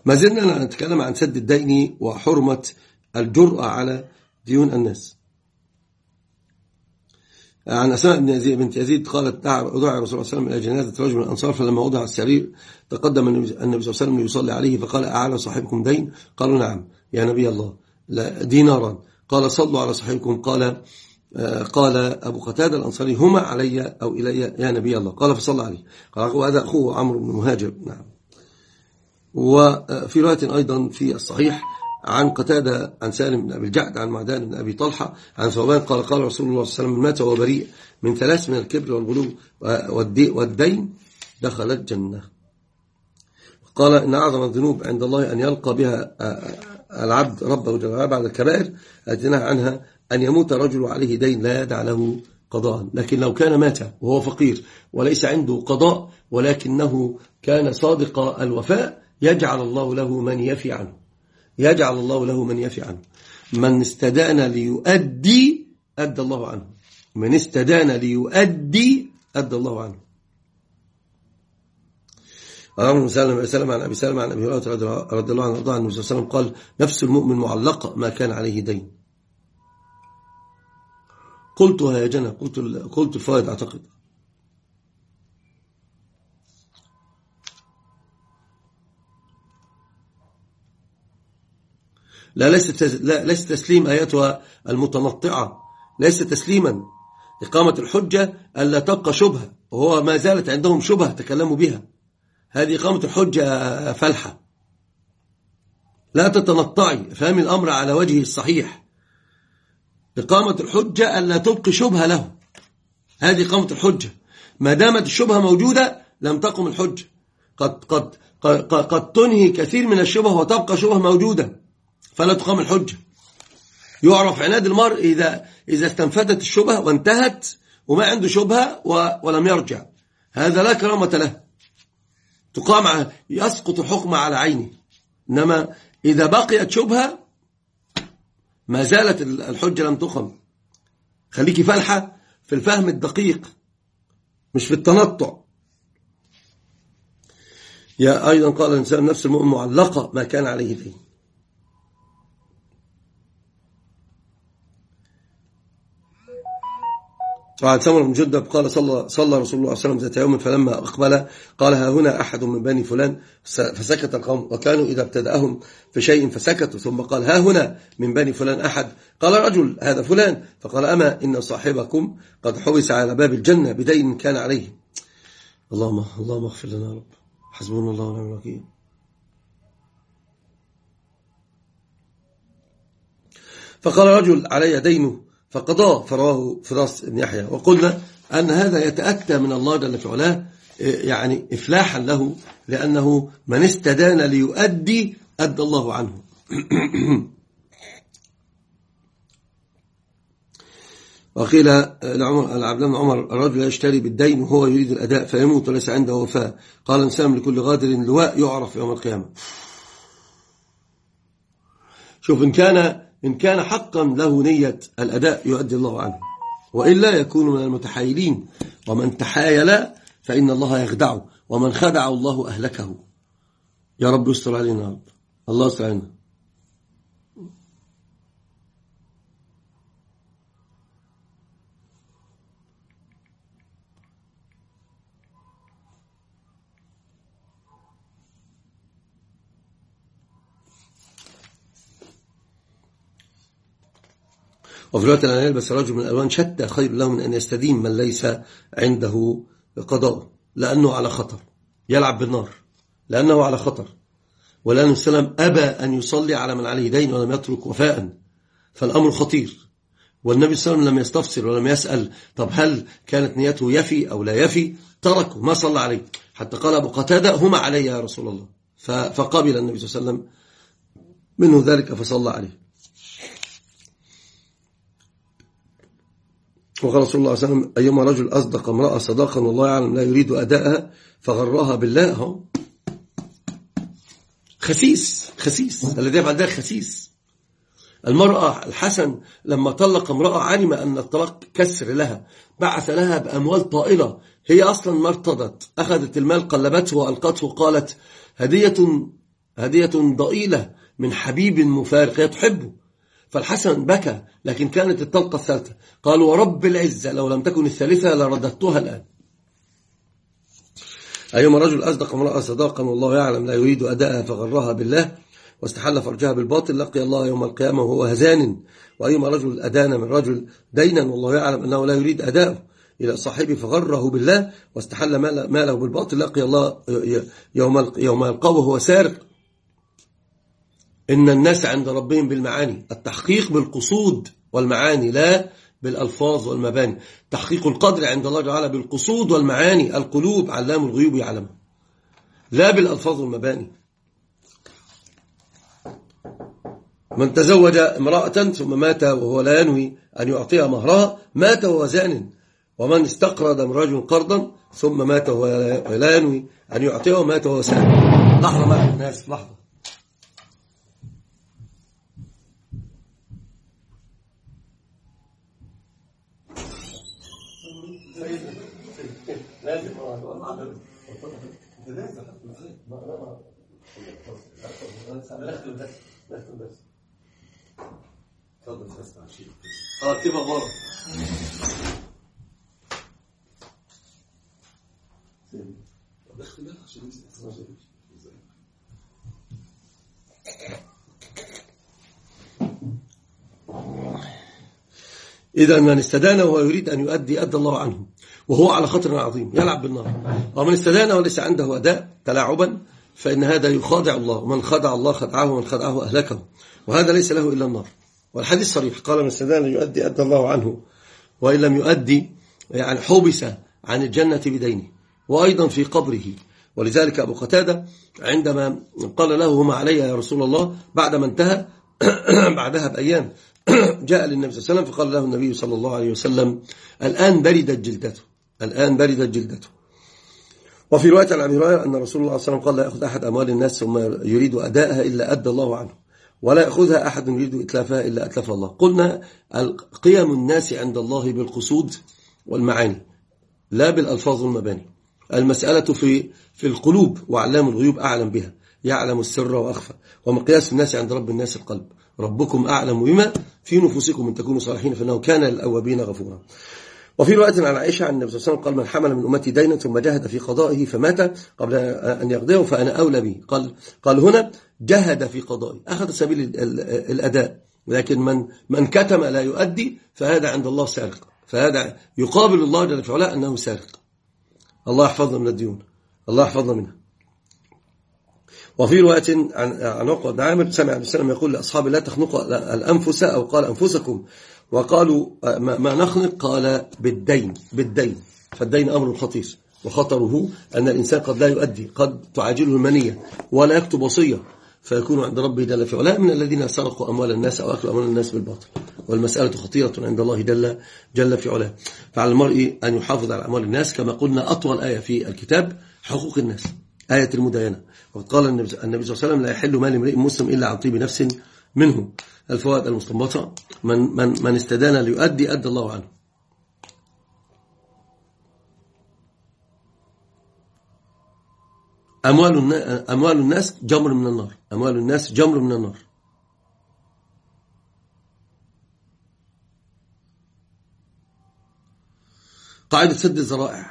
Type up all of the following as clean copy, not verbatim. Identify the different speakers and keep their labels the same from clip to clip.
Speaker 1: ما زلنا نتكلم عن سد الدين وحرمة الجرأة على ديون الناس. عن أسماء بنت يزيد قالت دعا رسول الله صلى الله عليه وسلم إلى جنازة رجل من الأنصار، فلما وضع السرير تقدم النبي صلى الله عليه وسلم ليصلي عليه، فقال أعلى صاحبكم دين؟ قالوا نعم يا نبي الله، دينارا. قال صلوا على صاحبكم. قال أبو قتادة الأنصاري هما علي أو إلي يا نبي الله؟ قال فصلى عليه. قال وهذا أخوه عمرو بن مهاجر. نعم. وفي رواية أيضا في الصحيح عن قتادة عن سالم بن أبي الجعد عن معدان بن أبي طلحة عن ثوبان قال قال رسول الله صلى الله عليه وسلم مات وهو بريء من ثلاث: من الكبر والغلو والدين دخل الجنة. قال إن أعظم الذنوب عند الله أن يلقى بها العبد ربه جل وعلا بعد الكبائر التي نهى عنها أن يموت رجل عليه دين لا يدع له قضاء. لكن لو كان مات وهو فقير وليس عنده قضاء ولكنه كان صادق الوفاء يجعل الله له من يفي عنه، يجعل الله له من يفي عنه. من استدان ليؤدي أدى الله عنه، من استدان ليؤدي أدى الله عنه. عن سلمة عن أبي سلمة عن أبي هريرة رضي الله عنه وارضاه عن النبي صلى الله عليه وسلم قال نفس المؤمن معلقة ما كان عليه دين. قلتها يا جنى، قلت الفائد أعتقد. لا ليس تسليم آياتها المتنطعة، ليس تسليما. إقامة الحجة ألا تبقى شبهة، وهو ما زالت عندهم شبهة تكلموا بها. هذه إقامة الحجة فلحة، لا تتنطعي، فهم الأمر على وجهه الصحيح. إقامة الحجة ألا تبقي شبهة له، هذه إقامة الحجة. ما دامت الشبهة موجودة لم تقم الحجة. قد تنهي كثير من الشبه وتبقى شبهة موجودة فلا تقام الحجة. يعرف عناد المرء إذا استنفدت الشبهة وانتهت وما عنده شبهة ولم يرجع، هذا لا كرامة له، تقام يسقط الحكم على عينه. إنما إذا بقيت شبهة ما زالت الحجة لم تقم. خليكي فالحة في الفهم الدقيق مش في التنطع. يا أيضا قال الإنسان نفس المؤمن معلقة ما كان عليه دين. وعن سمر بن جندب قال صلى رسول الله صلى الله عليه وسلم ذات يوم فلما أقبل قال ها هنا أحد من بني فلان، فسكت القوم وكانوا إذا ابتدأهم في شيء فسكتوا، ثم قال ها هنا من بني فلان أحد، قال رجل هذا فلان، فقال أما إن صاحبكم قد حبس على باب الجنة بدين كان عليه. اللهم اغفر لنا يا رب، حسبنا الله ونعم الوكيل. فقال رجل علي دينه فقضاه، فرواه فراس بن يحيى. وقلنا أن هذا يتأتى من الله جل في علاه يعني إفلاحا له، لأنه من استدان ليؤدي أدى الله عنه. وقيل لعبد بن عمر الرجل يشتري بالدين وهو يريد الأداء فيموت وليس عنده وفاء، قال انسان لكل غادر لواء يعرف يوم القيامة. شوف إن كان حقا له نية الأداء يؤدي الله عنه، وإلا يكون من المتحايلين، ومن تحايل فإن الله يخدعه، ومن خدع الله أهلكه. يا رب يستر علينا يا رب، الله يستر علينا. وفي رواية أن يلبس رجل من الألوان شتى خير له من أن يستدين من ليس عنده قضاء، لأنه على خطر، يلعب بالنار لأنه على خطر. ولأن السلام أبى أن يصلي على من عليه دين ولم يترك وفاء، فالأمر خطير. والنبي صلى الله عليه وسلم لم يستفسر ولم يسأل طب هل كانت نيته يفي أو لا يفي، تركه ما صلى عليه، حتى قال أبو قتادة هما علي يا رسول الله، فقبل النبي صلى الله عليه وسلم منه ذلك فصلى عليه. وقال رسول الله صلى الله عليه وسلم أيما رجل أصدق امرأة صداقا والله يعلم لا يريد أداءها فغرها بالله، خسيس الذي يفعل ذلك خسيس. المرأة الحسن لما طلق امرأة علم أن الطلاق كسر لها، بعث لها بأموال طائلة، هي أصلا ما ارتضت، أخذت المال قلبته وألقته، قالت هدية هدية ضئيلة من حبيب مفارق، هي تحبه. فالحسن بكى، لكن كانت الطلقة الثالثة. قال ورب العزة لو لم تكن الثالثة لرددتها الآن. أيما رجل أصدق امرأة صداقا والله يعلم لا يريد أداءها فغرها بالله واستحل فرجها بالباطل لقي الله يوم القيامة وهو هزان. وأيما رجل أدان من رجل دينا والله يعلم أنه لا يريد أداءه إلى صاحبه فغره بالله واستحل ماله بالباطل لقي الله يوم يلقاه وهو سارق. إن الناس عند ربهم بالمعاني، التحقيق بالقصود والمعاني لا بالألفاظ والمباني. تحقيق القدر عند الله تعالى بالقصود والمعاني، القلوب علام الغيوب يعلمها، لا بالألفاظ والمباني. من تزوج امرأة ثم مات وهو لا ينوي أن يعطيها مهرها مات وهو زان. ومن استقرض من رجل قرضا ثم مات وهو لا ينوي أن يعطيه مات وهو سان. لحظة مع الناس، لحظة. كيف أخبارك؟ إذا من استدان وهو يريد أن يؤدي أدى الله عنه وهو على خطر عظيم يلعب بالنار. ومن استدان وليس عنده أداء تلاعبا فإن هذا يخادع الله، ومن خدع الله خدعه ومن خدعه أهلكه، وهذا ليس له إلا النار. والحديث صريح، قال من استدان يؤدي أدى الله عنه وإن لم يؤدي يعني حبس عن الجنة بدينه وأيضا في قبره. ولذلك أبو قتادة عندما قال له هما علي يا رسول الله بعدما انتهى بعدها بأيام جاء للنبي صلى الله عليه وسلم فقال له النبي صلى الله عليه وسلم الآن بردت جلدته، الآن بردت جلدته. وفي رواية عن أبي هريرة أن رسول الله صلى الله عليه وسلم قال لا يأخذ أحد أموال الناس ثم يريد أداءها إلا أدى الله عنه، ولا يأخذها أحد يريد إتلافها إلا أتلف الله. قلنا قيم الناس عند الله بالقصود والمعاني لا بالألفاظ والمباني. المسألة في القلوب، وعلام الغيوب أعلم بها، يعلم السر وأخفى. ومقياس الناس عند رب الناس القلب. ربكم أعلم بما في نفوسكم إن تكونوا صالحين فإنه كان للأوابين غفورا. وفي رواية عن عائشة عن النبي صلى الله عليه وسلم قال من حمل من أمتي دينا ثم جهد في قضائه فمات قبل أن يقضيه فأنا أولى به. قال هنا جهد في قضائه، أخذ سبيل الأداء، لكن من كتم لا يؤدي فهذا عند الله سارق، فهذا يقابل الله جل وعلا أنه سارق. الله يحفظنا من الديون، الله يحفظنا منها. وفي رواية عن عقبة بن عامر سمع النبي صلى الله عليه وسلم يقول لأصحابه لا تخنقوا الأنفس، أو قال أنفسكم، وقالوا ما نخنق، قال بالدين. فالدين أمر خطير، وخطره أن الإنسان قد لا يؤدي، قد تعاجله المنية ولا يكتب وصية فيكون عند ربه جل في علاه من الذين سرقوا أموال الناس أو أكلوا أموال الناس بالباطل. والمسألة خطيرة عند الله جل في علاه. فعلى المرء أن يحافظ على أموال الناس، كما قلنا أطول آية في الكتاب حقوق الناس، آية المداينة. وقد قال النبي صلى الله عليه وسلم لا يحل مال امرئ مسلم إلا عن طيب نفس منه. الفوائد المستنبطة من استدان ليؤدي أدى الله عنه. أموال الناس جمر من النار، أموال الناس جمر من النار. قاعدة سد الذرائع.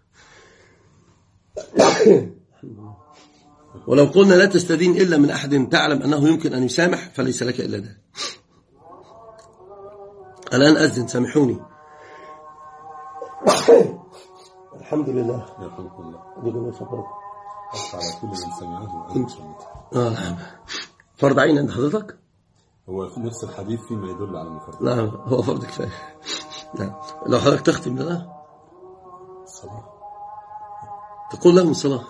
Speaker 1: ولو قلنا لا تستدين إلا من أحد تعلم أنه يمكن أن يسامح فليس لك إلا ذلك. الآن أذن، سامحوني. الحمد لله.
Speaker 2: يرحمكم الله.
Speaker 1: يقول الفقر
Speaker 2: على كل من سمعه.
Speaker 1: فرض عين عند حضرتك؟
Speaker 2: هو في نفس الحديث فيما يدل على المفرد.
Speaker 1: نعم هو فرض كفاية. نعم. لو حضرتك تختم لنا
Speaker 2: الصلاة
Speaker 1: تقول لهم الصلاة.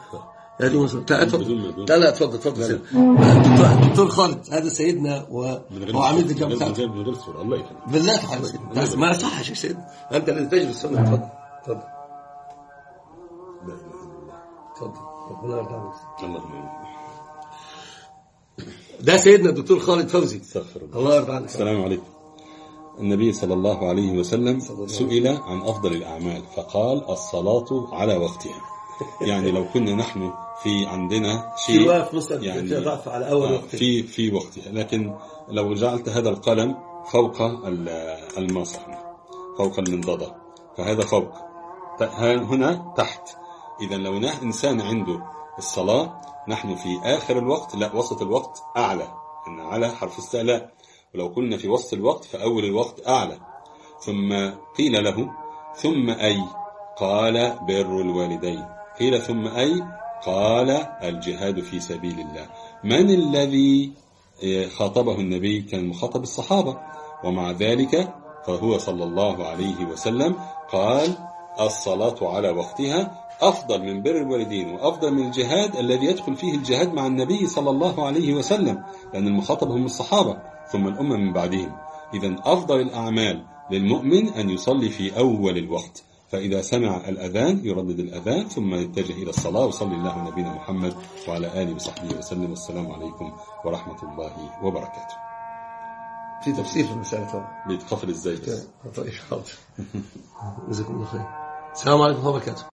Speaker 1: لا تفضل. دكتور خالد هذا سيدنا وعميد الجامعة بتاعته.
Speaker 2: الله يكرمك.
Speaker 1: بالله حضرتك ما صحش يا سيدنا، أنت اللي تجلس. تفضل. ربنا يرحمك. ده سيدنا الدكتور خالد فوزي. الله يرضى عليك.
Speaker 2: السلام عليكم. النبي صلى الله عليه وسلم سئل عن أفضل الأعمال فقال الصلاة على وقتها. يعني لو كنا نحن في عندنا
Speaker 1: في
Speaker 2: شيء
Speaker 1: رواية في مسند
Speaker 2: يعني
Speaker 1: فيها ضعف على أول وقت.
Speaker 2: في وقتها، لكن لو جعلت هذا القلم فوق المصحف فوق المنضدة فهذا فوق، هنا تحت. إذا لو إنسان عنده الصلاة نحن في آخر الوقت، لا وسط الوقت أعلى، إن على حرف استعلاء، ولو قلنا في وسط الوقت فأول الوقت أعلى. ثم قيل له ثم أي؟ قال بر الوالدين. قيل ثم أي؟ قال الجهاد في سبيل الله. من الذي خاطبه النبي؟ كان مخاطب الصحابة، ومع ذلك فهو صلى الله عليه وسلم قال الصلاة على وقتها أفضل من بر الوالدين وأفضل من الجهاد الذي يدخل فيه الجهاد مع النبي صلى الله عليه وسلم، لأن المخاطب هم الصحابة ثم الأمة من بعدهم. إذن أفضل الأعمال للمؤمن أن يصلي في أول الوقت، فإذا سمع الأذان يردد الأذان ثم يتجه إلى الصلاة. وصلي الله نبينا محمد وعلى آله وصحبه وسلم، والسلام عليكم ورحمة الله وبركاته.
Speaker 1: في تفسير في المسألة طبعا
Speaker 2: بيتقفل إزاي؟
Speaker 1: طيب حاضر. جزاكم الله خير. السلام عليكم ورحمة الله وبركاته.